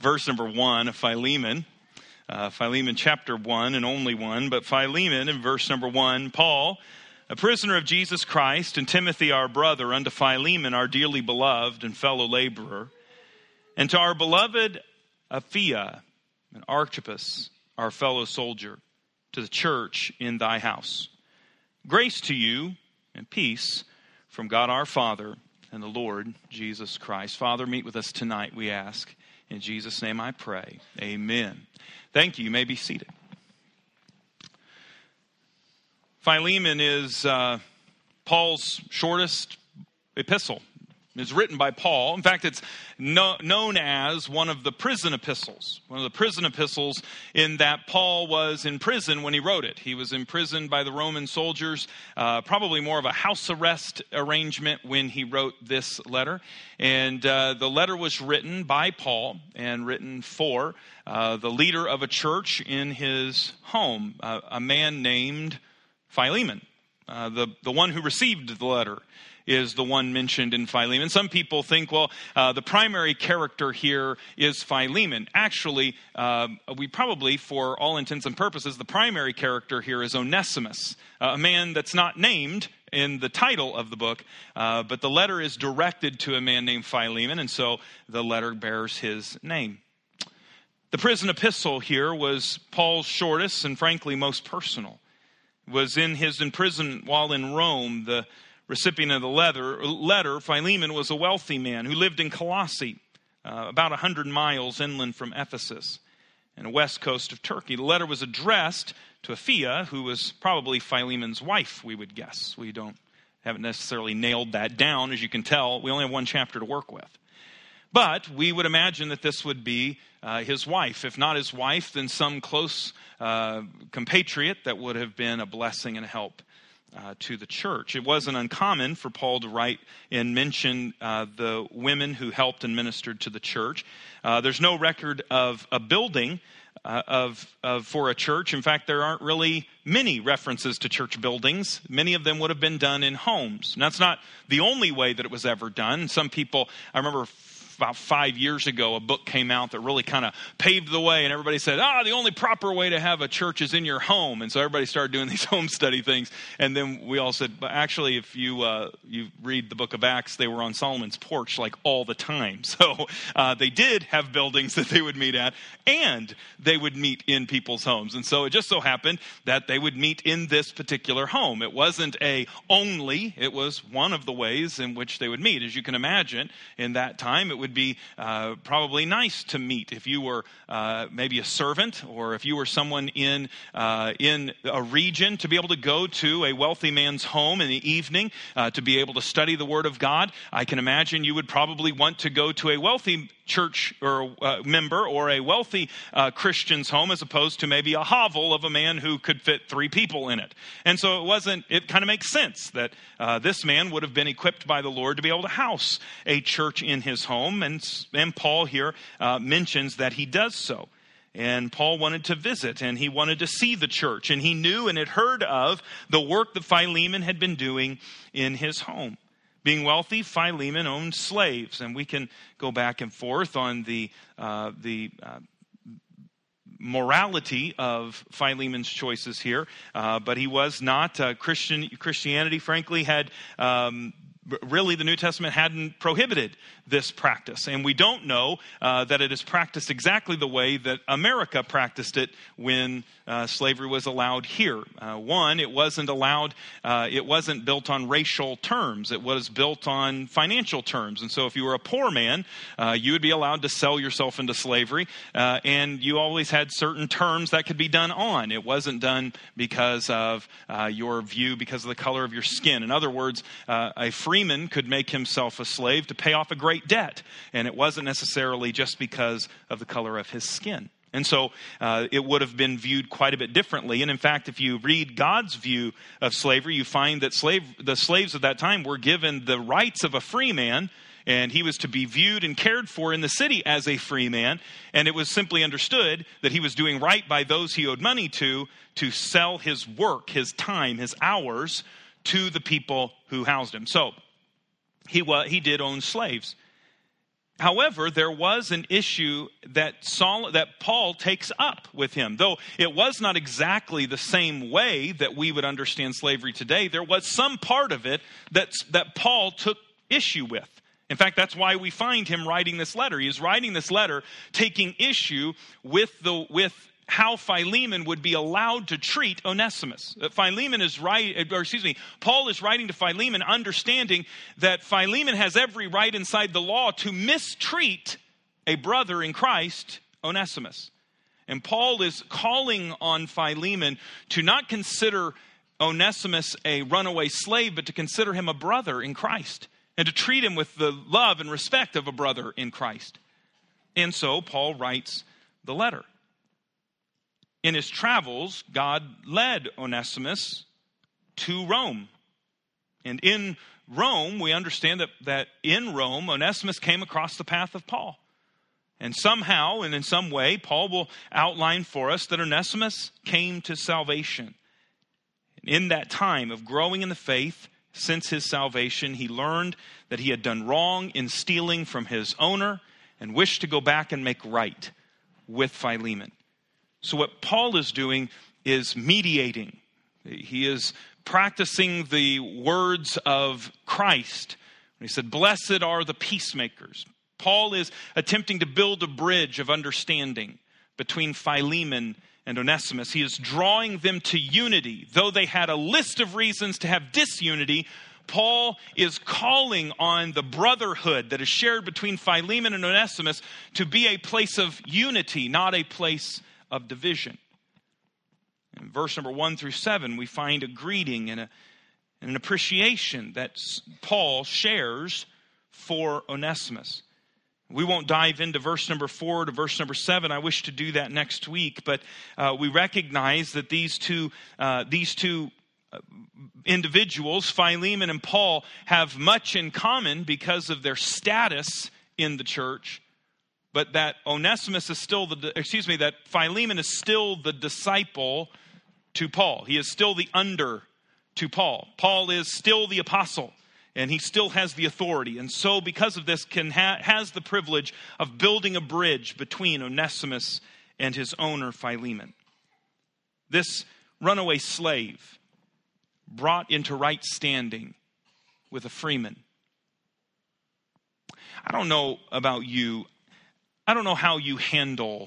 verse number 1 of Philemon. Philemon chapter 1 and only 1. But Philemon in verse number 1, Paul, a prisoner of Jesus Christ, and Timothy our brother, unto Philemon our dearly beloved and fellow laborer, and to our beloved Apphia and Archippus, our fellow soldier, to the church in thy house. Grace to you and peace from God our Father and the Lord Jesus Christ. Father, meet with us tonight, we ask. In Jesus' name I pray. Amen. Thank you. You may be seated. Philemon is Paul's shortest epistle. It's written by Paul. In fact, it's known as one of the prison epistles. One of the prison epistles in that Paul was in prison when he wrote it. He was imprisoned by the Roman soldiers, probably more of a house arrest arrangement when he wrote this letter. And the letter was written by Paul and written for the leader of a church in his home, a man named Philemon. The one who received the letter is the one mentioned in Philemon. Some people think, well, the primary character here is Philemon. Actually, we probably, for all intents and purposes, the primary character here is Onesimus, a man that's not named in the title of the book, but the letter is directed to a man named Philemon, and so the letter bears his name. The prison epistle here was Paul's shortest and frankly most personal. It was in his imprisonment while in Rome. The recipient of the letter, Philemon, was a wealthy man who lived in Colossae, about 100 miles inland from Ephesus, and the west coast of Turkey. The letter was addressed to Apphia, who was probably Philemon's wife, we would guess. We haven't necessarily nailed that down. As you can tell, we only have one chapter to work with. But we would imagine that this would be his wife. If not his wife, then some close compatriot that would have been a blessing and help to the church. It wasn't uncommon for Paul to write and mention the women who helped and ministered to the church. There's no record of a building for a church. In fact, there aren't really many references to church buildings. Many of them would have been done in homes. And that's not the only way that it was ever done. Some people, I remember about 5 years ago, a book came out that really kind of paved the way, and everybody said, the only proper way to have a church is in your home. And so everybody started doing these home study things. And then we all said, but actually, if you read the book of Acts, they were on Solomon's porch like all the time. So they did have buildings that they would meet at, and they would meet in people's homes. And so it just so happened that they would meet in this particular home. It wasn't it was one of the ways in which they would meet. As you can imagine, in that time, it would be probably nice to meet if you were maybe a servant, or if you were someone in a region, to be able to go to a wealthy man's home in the evening to be able to study the Word of God. I can imagine you would probably want to go to a wealthy church or member or a wealthy Christian's home, as opposed to maybe a hovel of a man who could fit 3 people in it. And so it kind of makes sense that this man would have been equipped by the Lord to be able to house a church in his home. And Paul here mentions that he does so. And Paul wanted to visit, and he wanted to see the church. And he knew and had heard of the work that Philemon had been doing in his home. Being wealthy, Philemon owned slaves. And we can go back and forth on the morality of Philemon's choices here. But he was not Christianity, frankly, had really the New Testament hadn't prohibited this practice. And we don't know that it is practiced exactly the way that America practiced it when slavery was allowed here. One, it wasn't allowed, it wasn't built on racial terms. It was built on financial terms. And so if you were a poor man, you would be allowed to sell yourself into slavery. And you always had certain terms that could be done on. It wasn't done because of your view, because of the color of your skin. In other words, a freeman could make himself a slave to pay off a great debt. And it wasn't necessarily just because of the color of his skin. And so it would have been viewed quite a bit differently. And in fact, if you read God's view of slavery, you find that the slaves of that time were given the rights of a free man, and he was to be viewed and cared for in the city as a free man. And it was simply understood that he was doing right by those he owed money to sell his work, his time, his hours to the people who housed him. So he did own slaves. However, there was an issue that Paul takes up with him. Though it was not exactly the same way that we would understand slavery today, there was some part of it that Paul took issue with. In fact, that's why we find him writing this letter. He is writing this letter taking issue with how Philemon would be allowed to treat Onesimus. Paul is writing to Philemon understanding that Philemon has every right inside the law to mistreat a brother in Christ, Onesimus. And Paul is calling on Philemon to not consider Onesimus a runaway slave, but to consider him a brother in Christ and to treat him with the love and respect of a brother in Christ. And so Paul writes the letter. In his travels, God led Onesimus to Rome. And in Rome, we understand that in Rome, Onesimus came across the path of Paul. And somehow and in some way, Paul will outline for us that Onesimus came to salvation. In that time of growing in the faith, since his salvation, he learned that he had done wrong in stealing from his owner and wished to go back and make right with Philemon. So what Paul is doing is mediating. He is practicing the words of Christ. He said, "Blessed are the peacemakers." Paul is attempting to build a bridge of understanding between Philemon and Onesimus. He is drawing them to unity. Though they had a list of reasons to have disunity, Paul is calling on the brotherhood that is shared between Philemon and Onesimus to be a place of unity, not a place of division. In verse number 1 through 7, we find a greeting and an appreciation that Paul shares for Onesimus. We won't dive into verse number 4 to verse number 7. I wish to do that next week, but we recognize that these two individuals, Philemon and Paul, have much in common because of their status in the church. But that Onesimus is still that Philemon is still the disciple to Paul. He is still the under to Paul. Paul is still the apostle, and he still has the authority. And so because of this, has the privilege of building a bridge between Onesimus and his owner, Philemon. This runaway slave brought into right standing with a freeman. I don't know about you. I don't know how you handle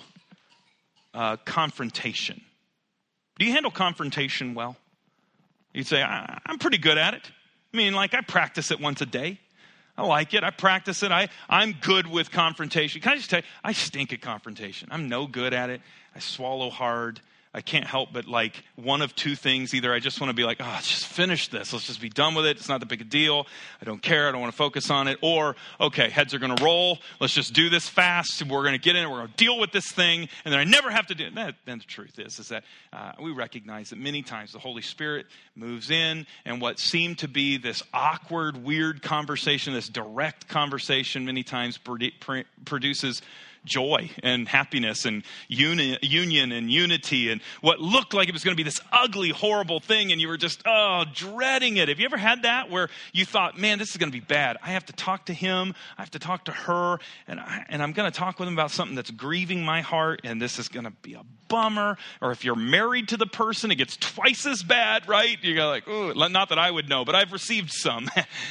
confrontation. Do you handle confrontation well? You'd say, I'm pretty good at it. I mean, I practice it once a day. I like it. I practice it. I'm good with confrontation. Can I just tell you, I stink at confrontation. I'm no good at it. I swallow hard. I can't help but one of two things. Either I just want to be let's just finish this. Let's just be done with it. It's not that big a deal. I don't care. I don't want to focus on it. Or, okay, heads are going to roll. Let's just do this fast. We're going to get in it. We're going to deal with this thing. And then I never have to do it. Then the truth is that we recognize that many times the Holy Spirit moves in, and what seemed to be this awkward, weird conversation, this direct conversation, many times produces joy and happiness and union and unity, and what looked like it was going to be this ugly, horrible thing, and you were just, dreading it. Have you ever had that where you thought, man, this is going to be bad. I have to talk to him. I have to talk to her, and I'm going to talk with him about something that's grieving my heart, and this is going to be a bummer. Or if you're married to the person, it gets twice as bad, right? You go ooh, not that I would know, but I've received some.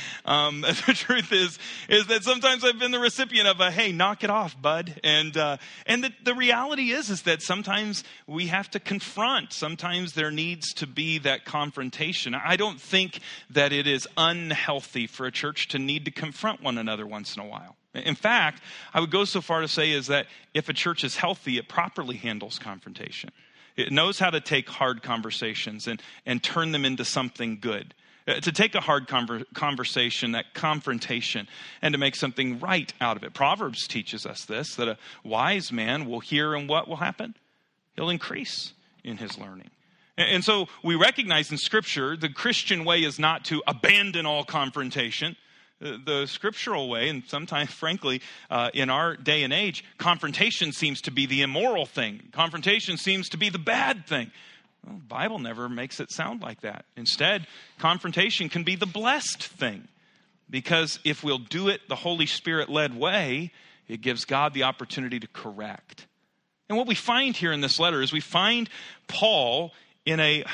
The truth is that sometimes I've been the recipient of hey, knock it off, bud. And the reality is that sometimes we have to confront. Sometimes there needs to be that confrontation. I don't think that it is unhealthy for a church to need to confront one another once in a while. In fact, I would go so far to say is that if a church is healthy, it properly handles confrontation. It knows how to take hard conversations and turn them into something good. To take a hard conversation, that confrontation, and to make something right out of it. Proverbs teaches us this, that a wise man will hear, and what will happen? He'll increase in his learning. And so we recognize in Scripture, the Christian way is not to abandon all confrontation. The scriptural way, and sometimes, frankly, in our day and age, confrontation seems to be the immoral thing. Confrontation seems to be the bad thing. Well, the Bible never makes it sound like that. Instead, confrontation can be the blessed thing. Because if we'll do it the Holy Spirit-led way, It gives God the opportunity to correct. And what we find here in this letter is we find Paul in a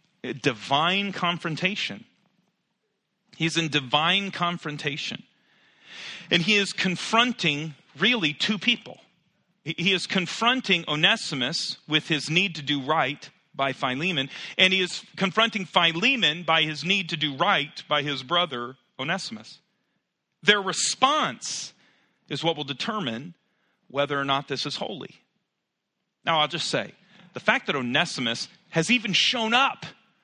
divine confrontation. He's in divine confrontation. And he is confronting really two people. He is confronting Onesimus with his need to do right by Philemon, and he is confronting Philemon by his need to do right by his brother Onesimus. Their response is what will determine whether or not this is holy. Now, I'll just say, the fact that Onesimus has even shown up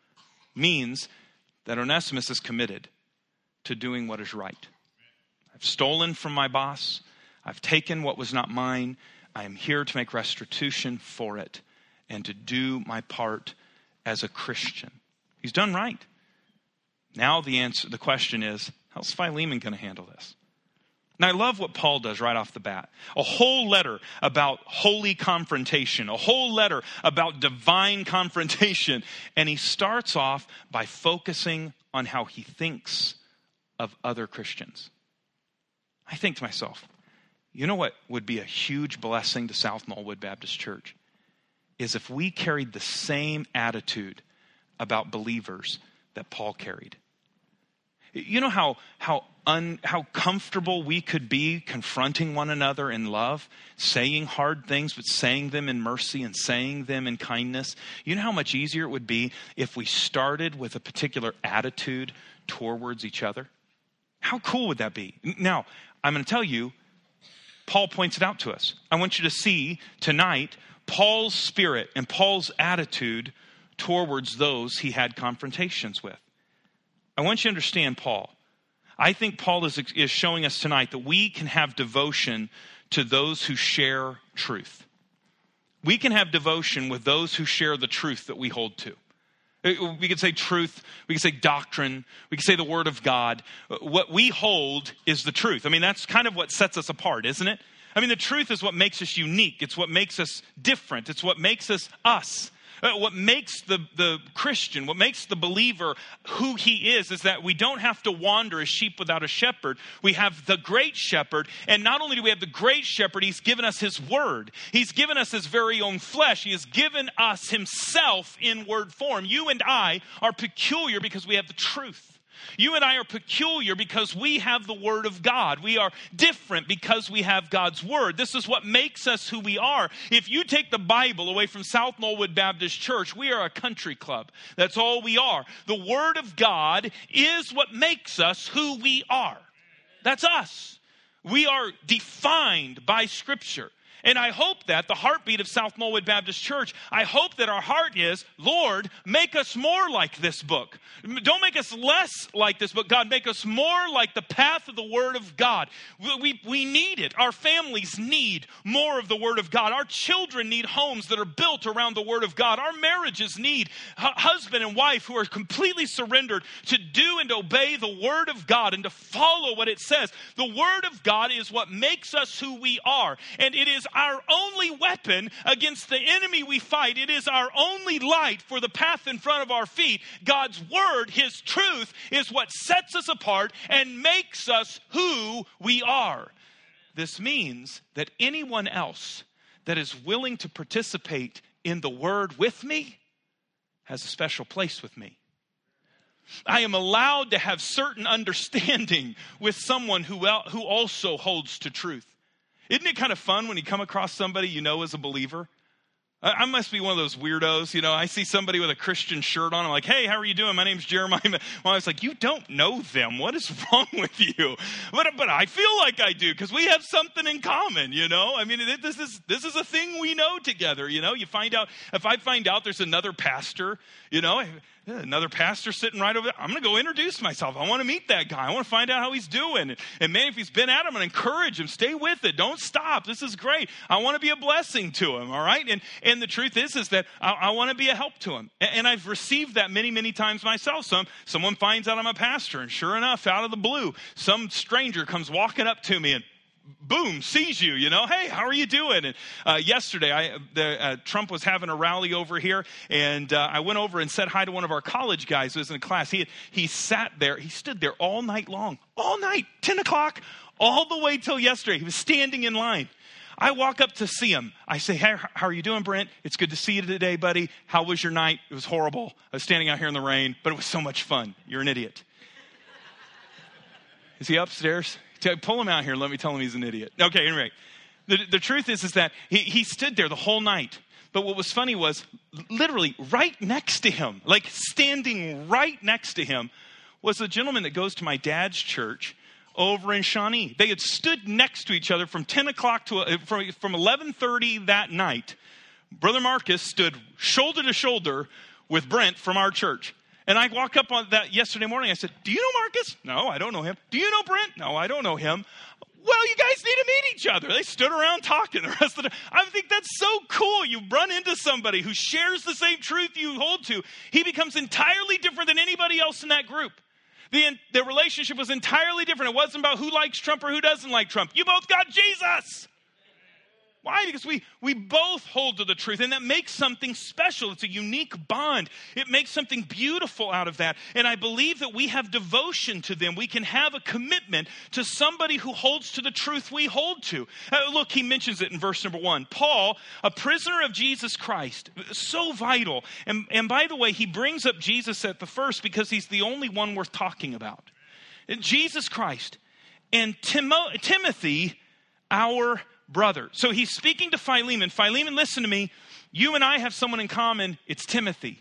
means that Onesimus is committed to doing what is right. I've stolen from my boss. I've taken what was not mine. I am here to make restitution for it and to do my part as a Christian. He's done right. Now the question is, how's Philemon going to handle this? And I love what Paul does right off the bat. A whole letter about holy confrontation, a whole letter about divine confrontation. And he starts off by focusing on how he thinks of other Christians. I think to myself, you know what would be a huge blessing to South Knollwood Baptist Church? Is if we carried the same attitude about believers that Paul carried. You know how comfortable we could be confronting one another in love, saying hard things, but saying them in mercy and saying them in kindness. You know how much easier it would be if we started with a particular attitude towards each other? How cool would that be? Now, I'm going to tell you, Paul points it out to us. I want you to see tonight Paul's spirit and Paul's attitude towards those he had confrontations with. I want you to understand Paul. I think Paul is showing us tonight that we can have devotion to those who share truth. We can have devotion with those who share the truth that we hold to. We could say truth, we could say doctrine, we could say the word of God. What we hold is the truth. I mean, that's kind of what sets us apart, isn't it? I mean, the truth is what makes us unique. It's what makes us different. It's what makes us us. What makes the Christian, what makes the believer who he is that we don't have to wander as sheep without a shepherd. We have the great shepherd, and not only do we have the great shepherd, he's given us his word. He's given us his very own flesh. He has given us himself in word form. You and I are peculiar because we have the truth. You and I are peculiar because we have the word of God. We are different because we have God's word. This is what makes us who we are. If you take the Bible away from South Knollwood Baptist Church, we are a country club. That's all we are. The word of God is what makes us who we are. That's us. We are defined by Scripture. And I hope that the heartbeat of South Knollwood Baptist Church, I hope that our heart is, Lord, make us more like this book. Don't make us less like this book. God, make us more like the path of the Word of God. We need it. Our families need more of the Word of God. Our children need homes that are built around the Word of God. Our marriages need husband and wife who are completely surrendered to do and obey the Word of God and to follow what it says. The Word of God is what makes us who we are. And it is our only weapon against the enemy we fight. It is our only light for the path in front of our feet. God's word, his truth, is what sets us apart and makes us who we are. This means that anyone else that is willing to participate in the word with me has a special place with me. I am allowed to have certain understanding with someone who also holds to truth. Isn't it kind of fun when you come across somebody you know is a believer? I must be one of those weirdos, I see somebody with a Christian shirt on. I'm like, hey, how are you doing? My name's Jeremiah. Well, I was like, you don't know them. What is wrong with you? But I feel like I do because we have something in common, I mean, this is a thing we know together, You find out, if I find out there's another pastor, another pastor sitting right over there, I'm going to go introduce myself. I want to meet that guy. I want to find out how he's doing. And man, if he's been at him, I'm going to encourage him. Stay with it. Don't stop. This is great. I want to be a blessing to him, all right? And the truth is that I want to be a help to him. And I've received that many, many times myself. Someone finds out I'm a pastor, and sure enough, out of the blue, some stranger comes walking up to me and boom, sees you, hey, how are you doing? And yesterday, Trump was having a rally over here, and I went over and said hi to one of our college guys who was in class. He sat there, he stood there all night long, all night, 10 o'clock, all the way till yesterday. He was standing in line. I walk up to see him. I say, hey, how are you doing, Brent? It's good to see you today, buddy. How was your night? It was horrible. I was standing out here in the rain, but it was so much fun. You're an idiot. Is he upstairs? Pull him out here and let me tell him he's an idiot. Okay, anyway. The truth is that he stood there the whole night. But what was funny was literally right next to him, like standing right next to him, was a gentleman that goes to my dad's church over in Shawnee. They had stood next to each other from 10 o'clock to from 11:30 that night. Brother Marcus stood shoulder to shoulder with Brent from our church. And I walked up on that yesterday morning. I said, do you know Marcus? No, I don't know him. Do you know Brent? No, I don't know him. Well, you guys need to meet each other. They stood around talking the rest of the time. I think that's so cool. You run into somebody who shares the same truth you hold to. He becomes entirely different than anybody else in that group. The relationship was entirely different. It wasn't about who likes Trump or who doesn't like Trump. You both got Jesus. Why? Because we both hold to the truth, and that makes something special. It's a unique bond. It makes something beautiful out of that. And I believe that we have devotion to them. We can have a commitment to somebody who holds to the truth we hold to. Look, he mentions it in verse number 1. Paul, a prisoner of Jesus Christ, so vital. And by the way, he brings up Jesus at the first because he's the only one worth talking about. Jesus Christ and Timothy, our brother. So he's speaking to Philemon. Philemon, listen to me. You and I have someone in common. It's Timothy.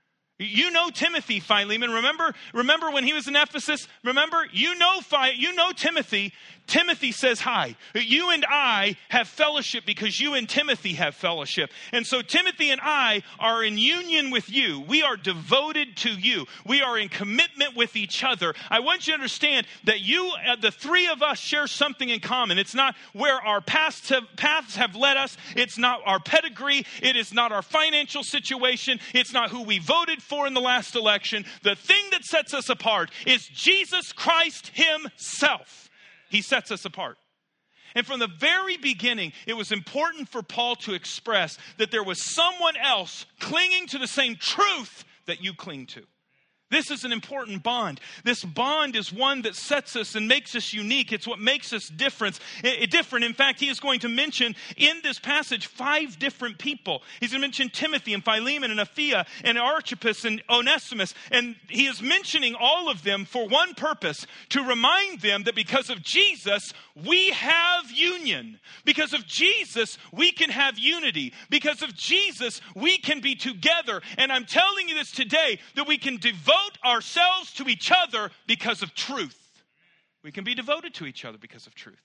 You know Timothy, Philemon. Remember when he was in Ephesus? Remember? You know Timothy. Timothy says hi. You and I have fellowship because you and Timothy have fellowship. And so Timothy and I are in union with you. We are devoted to you. We are in commitment with each other. I want you to understand that the three of us share something in common. It's not where our paths have led us. It's not our pedigree. It is not our financial situation. It's not who we voted for in the last election. The thing that sets us apart is Jesus Christ himself. He sets us apart. And from the very beginning, it was important for Paul to express that there was someone else clinging to the same truth that you cling to. This is an important bond. This bond is one that sets us and makes us unique. It's what makes us different. In fact, he is going to mention in this passage 5 different people. He's going to mention Timothy and Philemon and Apphia and Archippus and Onesimus. And he is mentioning all of them for one purpose, to remind them that because of Jesus, we have union. Because of Jesus, we can have unity. Because of Jesus, we can be together. And I'm telling you this today, that we can devote ourselves to each other because of truth. We can be devoted to each other because of truth.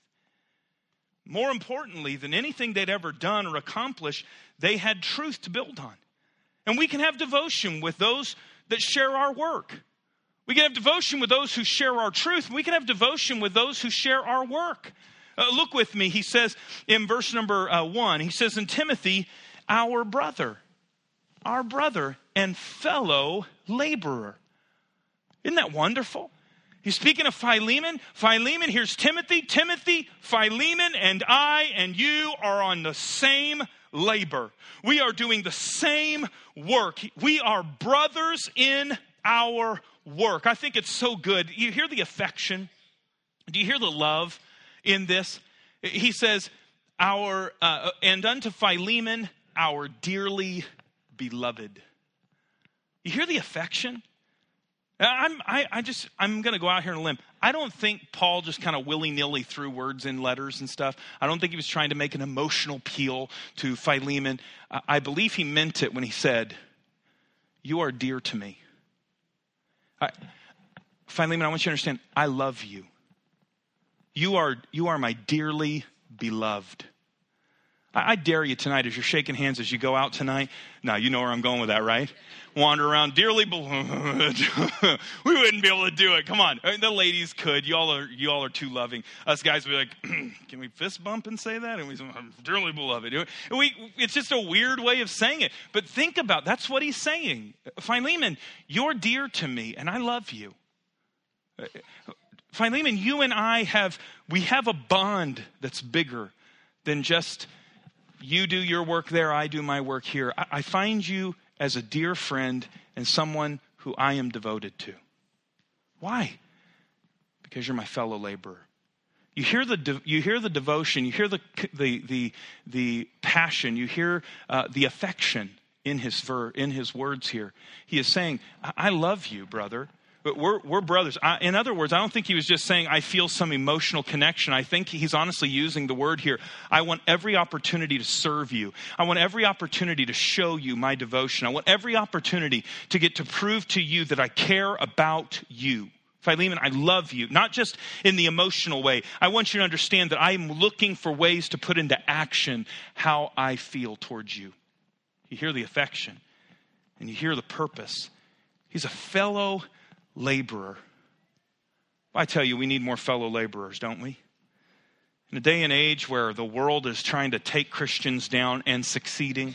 More importantly than anything they'd ever done or accomplished, they had truth to build on. And we can have devotion with those that share our work. We can have devotion with those who share our truth. We can have devotion with those who share our work. Look with me. He says in verse number 1, he says, in Timothy, our brother and fellow laborer. Isn't that wonderful? He's speaking of Philemon. Philemon, here's Timothy. Timothy, Philemon, and I and you are on the same labor. We are doing the same work. We are brothers in our work. I think it's so good. You hear the affection? Do you hear the love in this? He says, and unto Philemon, our dearly beloved. You hear the affection? I'm going to go out here on a limb. I don't think Paul just kind of willy-nilly threw words in letters and stuff. I don't think he was trying to make an emotional appeal to Philemon. I believe he meant it when he said, you are dear to me. Philemon, I want you to understand, I love you. You are my dearly beloved. I dare you tonight as you're shaking hands as you go out tonight. Now, you know where I'm going with that, right? Wander around, dearly beloved. We wouldn't be able to do it. Come on. The ladies could. You all are too loving. Us guys would be like, can we fist bump and say that? And we say, dearly beloved. It's just a weird way of saying it. But think about it. That's what he's saying. Philemon, you're dear to me, and I love you. Philemon, you and I have a bond that's bigger than just you do your work there, I do my work here. I find you as a dear friend and someone who I am devoted to. Why? Because you're my fellow laborer. You hear the devotion, you hear the passion, you hear the affection in his words here. He is saying, I love you, brother. But we're brothers. In other words, I don't think he was just saying, I feel some emotional connection. I think he's honestly using the word here. I want every opportunity to serve you. I want every opportunity to show you my devotion. I want every opportunity to get to prove to you that I care about you. Philemon, I love you, not just in the emotional way. I want you to understand that I am looking for ways to put into action how I feel towards you. You hear the affection and you hear the purpose. He's a fellow laborer. I tell you, we need more fellow laborers, don't we? In a day and age where the world is trying to take Christians down and succeeding,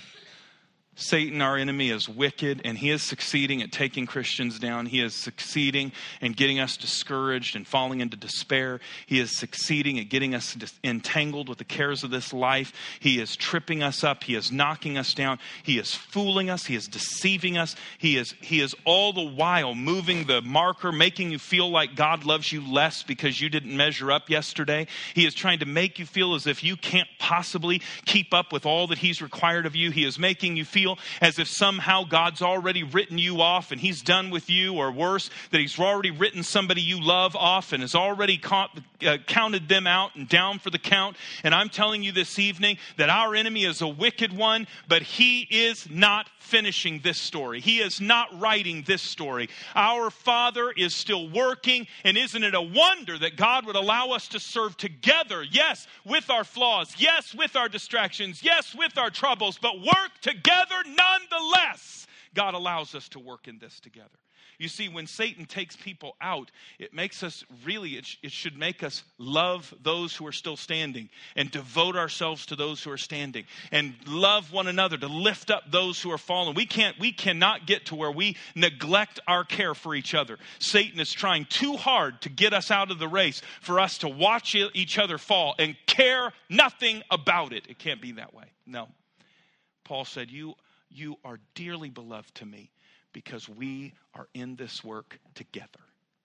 Satan, our enemy, is wicked, and he is succeeding at taking Christians down. He is succeeding in getting us discouraged and falling into despair. He is succeeding at getting us entangled with the cares of this life. He is tripping us up. He is knocking us down. He is fooling us. He is deceiving us. He is all the while moving the marker, making you feel like God loves you less because you didn't measure up yesterday. He is trying to make you feel as if you can't possibly keep up with all that he's required of you. He is making you feel as if somehow God's already written you off and he's done with you, or worse, that he's already written somebody you love off and has already counted them out and down for the count. And I'm telling you this evening that our enemy is a wicked one, but he is not finishing this story. He is not writing this story. Our Father is still working, and isn't it a wonder that God would allow us to serve together? Yes, with our flaws. Yes, with our distractions. Yes, with our troubles, but work together nonetheless. God allows us to work in this together. You see, when Satan takes people out, it makes us really, it should make us love those who are still standing and devote ourselves to those who are standing and love one another, to lift up those who are fallen. We cannot get to where we neglect our care for each other. Satan is trying too hard to get us out of the race for us to watch each other fall and care nothing about it. It can't be that way. No. Paul said, you are dearly beloved to me, because we are in this work together.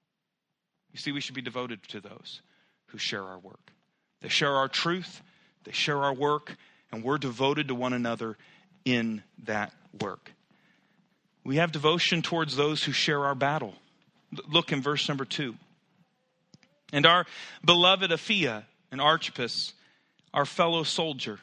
You see, we should be devoted to those who share our work. They share our truth, they share our work, and we're devoted to one another in that work. We have devotion towards those who share our battle. Look in verse number 2. And our beloved Apphia and Archippus, our fellow soldier.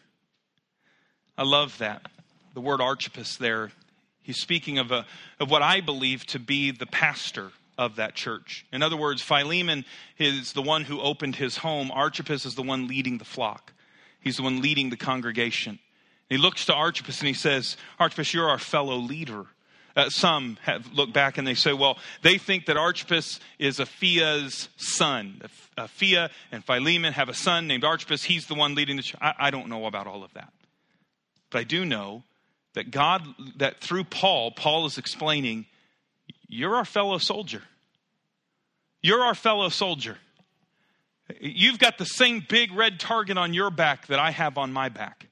I love that. The word Archippus there, he's speaking of what I believe to be the pastor of that church. In other words, Philemon is the one who opened his home. Archippus is the one leading the flock. He's the one leading the congregation. He looks to Archippus and he says, Archippus, you're our fellow leader. Some have looked back and they say, well, they think that Archippus is Aphia's son. Apphia and Philemon have a son named Archippus. He's the one leading the church. I don't know about all of that. But I do know that through Paul is explaining, you're our fellow soldier. You're our fellow soldier. You've got the same big red target on your back that I have on my back.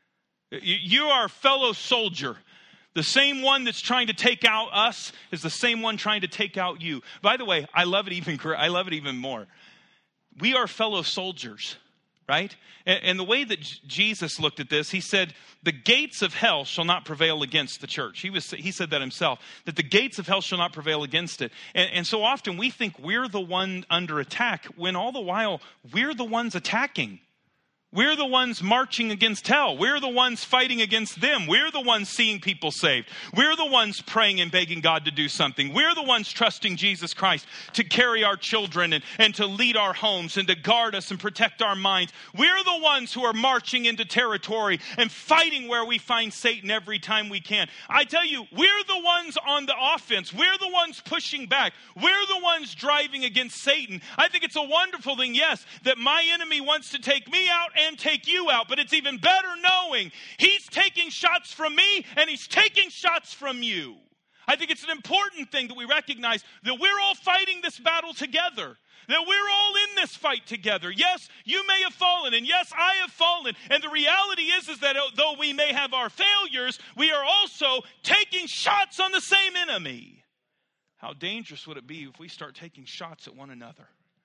You are a fellow soldier. The same one that's trying to take out us is the same one trying to take out you. By the way, I love it even more. We are fellow soldiers. Right? And the way that Jesus looked at this, he said, the gates of hell shall not prevail against the church. He said that himself, that the gates of hell shall not prevail against it. And so often we think we're the one under attack, when all the while we're the ones attacking. We're the ones marching against hell. We're the ones fighting against them. We're the ones seeing people saved. We're the ones praying and begging God to do something. We're the ones trusting Jesus Christ to carry our children and to lead our homes and to guard us and protect our minds. We're the ones who are marching into territory and fighting where we find Satan every time we can. I tell you, we're the ones on the offense. We're the ones pushing back. We're the ones driving against Satan. I think it's a wonderful thing, yes, that my enemy wants to take me out and take you out, but it's even better knowing he's taking shots from me and he's taking shots from you. I think it's an important thing that we recognize that we're all fighting this battle together, that we're all in this fight together. Yes, you may have fallen, and yes, I have fallen, and the reality is that though we may have our failures, we are also taking shots on the same enemy. How dangerous would it be if we start taking shots at one another?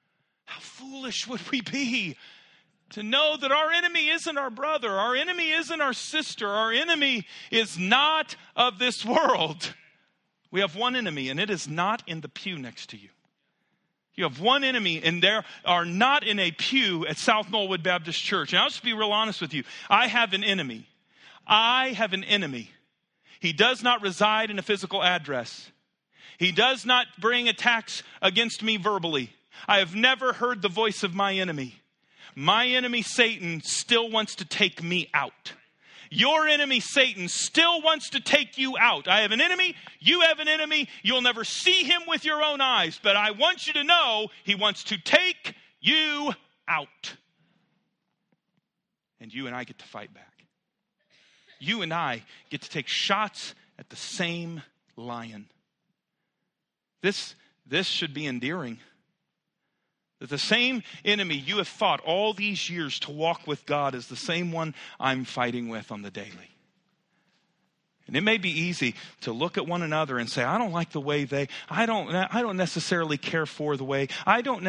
How foolish would we be to know that our enemy isn't our brother, our enemy isn't our sister, our enemy is not of this world. We have one enemy, and it is not in the pew next to you. You have one enemy, and they are not in a pew at South Knollwood Baptist Church. And I'll just be real honest with you. I have an enemy. I have an enemy. He does not reside in a physical address. He does not bring attacks against me verbally. I have never heard the voice of my enemy. My enemy, Satan, still wants to take me out. Your enemy, Satan, still wants to take you out. I have an enemy. You have an enemy. You'll never see him with your own eyes. But I want you to know he wants to take you out. And you and I get to fight back. You and I get to take shots at the same lion. This should be endearing. That the same enemy you have fought all these years to walk with God is the same one I'm fighting with on the daily. And it may be easy to look at one another and say, I don't like the way I don't necessarily care for the way, I don't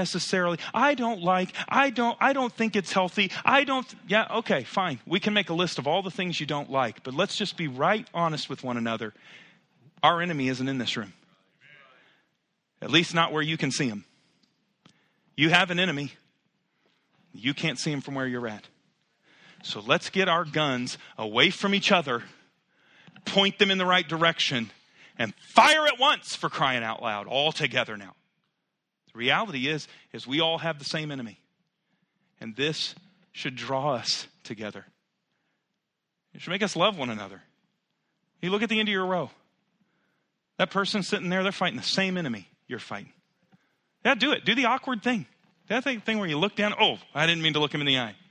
think it's healthy, yeah, okay, fine. We can make a list of all the things you don't like, but let's just be right honest with one another. Our enemy isn't in this room. At least not where you can see him. You have an enemy. You can't see him from where you're at. So let's get our guns away from each other, point them in the right direction, and fire at once, for crying out loud, all together now. The reality is we all have the same enemy. And this should draw us together. It should make us love one another. You look at the end of your row. That person sitting there, they're fighting the same enemy you're fighting. Yeah, do it. Do the awkward thing. That thing where you look down. Oh, I didn't mean to look him in the eye.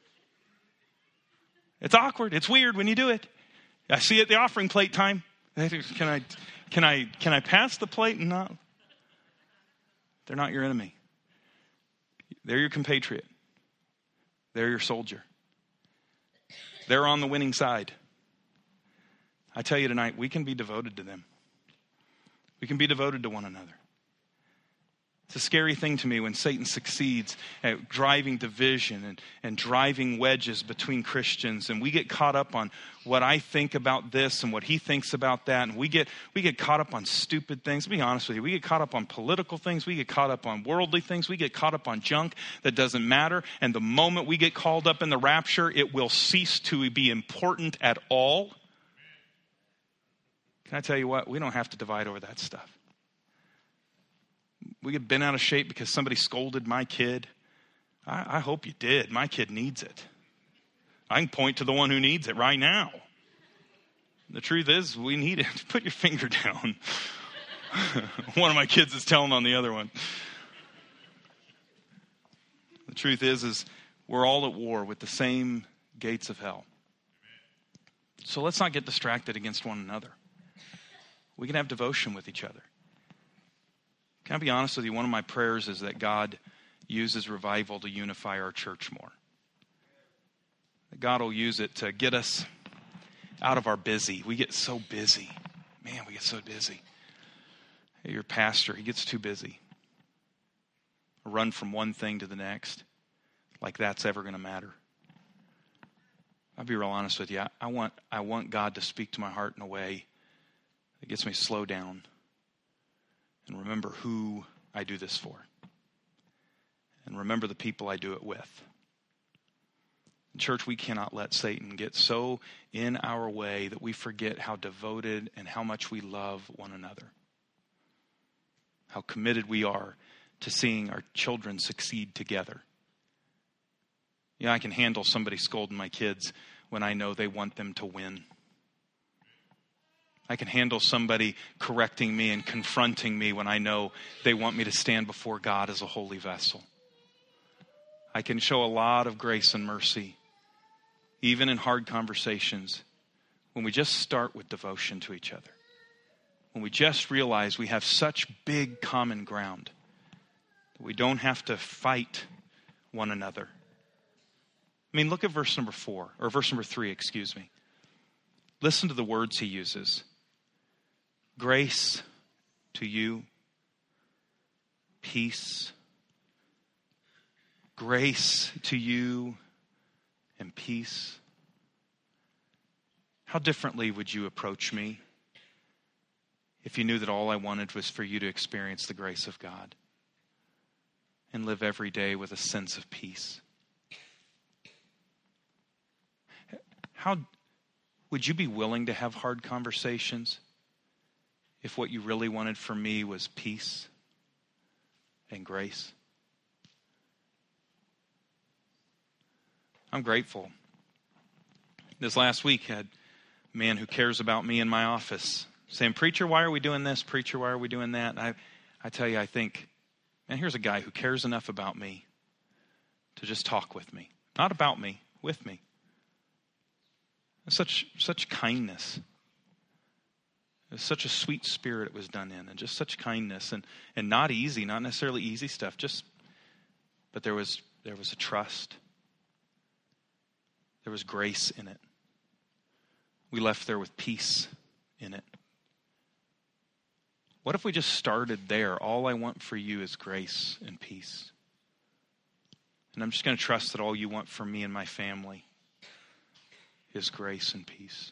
It's awkward. It's weird when you do it. I see it at the offering plate time. Can I pass the plate and not? They're not your enemy. They're your compatriot. They're your soldier. They're on the winning side. I tell you tonight, we can be devoted to them. We can be devoted to one another. It's a scary thing to me when Satan succeeds at driving division and driving wedges between Christians. And we get caught up on what I think about this and what he thinks about that. And we get caught up on stupid things. To be honest with you, we get caught up on political things. We get caught up on worldly things. We get caught up on junk that doesn't matter. And the moment we get called up in the rapture, it will cease to be important at all. Can I tell you what? We don't have to divide over that stuff. We get bent out of shape because somebody scolded my kid. I hope you did. My kid needs it. I can point to the one who needs it right now. The truth is, we need it. Put your finger down. One of my kids is telling on the other one. The truth is we're all at war with the same gates of hell. So let's not get distracted against one another. We can have devotion with each other. Can I be honest with you? One of my prayers is that God uses revival to unify our church more. That God will use it to get us out of our busy. We get so busy. Man, we get so busy. Hey, your pastor, he gets too busy. Run from one thing to the next, like that's ever going to matter. I'll be real honest with you. I want God to speak to my heart in a way that gets me to slow down and remember who I do this for. And remember the people I do it with. In church, we cannot let Satan get so in our way that we forget how devoted and how much we love one another. How committed we are to seeing our children succeed together. Yeah, I can handle somebody scolding my kids when I know they want them to win. I can handle somebody correcting me and confronting me when I know they want me to stand before God as a holy vessel. I can show a lot of grace and mercy, even in hard conversations, when we just start with devotion to each other. When we just realize we have such big common ground that we don't have to fight one another. I mean, look at verse number 3. Listen to the words he uses. Grace to you, peace Grace to you and peace. How differently would you approach me if you knew that all I wanted was for you to experience the grace of God and live every day with a sense of peace? How would you be willing to have hard conversations if what you really wanted from me was peace and grace? I'm grateful. This last week, I had a man who cares about me in my office saying, "Preacher, why are we doing this? Preacher, why are we doing that?" And I tell you, I think, man, here's a guy who cares enough about me to just talk with me. Not about me, with me. Such kindness. It was such a sweet spirit it was done in, and just such kindness, and not easy, not necessarily easy stuff, but there was a trust. There was grace in it. We left there with peace in it. What if we just started there? All I want for you is grace and peace. And I'm just going to trust that all you want from me and my family is grace and peace.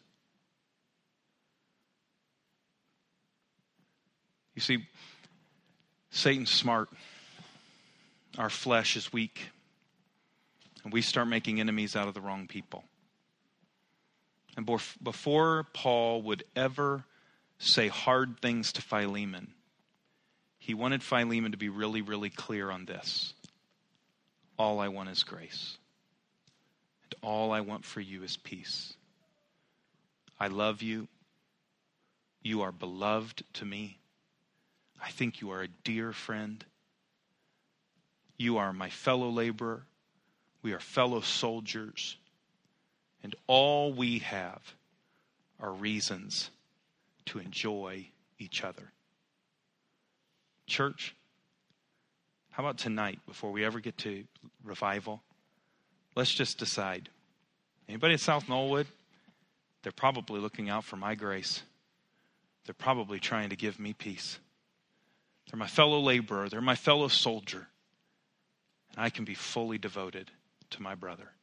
You see, Satan's smart. Our flesh is weak. And we start making enemies out of the wrong people. And before Paul would ever say hard things to Philemon, he wanted Philemon to be really, really clear on this. All I want is grace. And all I want for you is peace. I love you. You are beloved to me. I think you are a dear friend. You are my fellow laborer. We are fellow soldiers. And all we have are reasons to enjoy each other. Church, how about tonight, before we ever get to revival, let's just decide. Anybody at South Knollwood? They're probably looking out for my grace. They're probably trying to give me peace. They're my fellow laborer. They're my fellow soldier. And I can be fully devoted to my brother.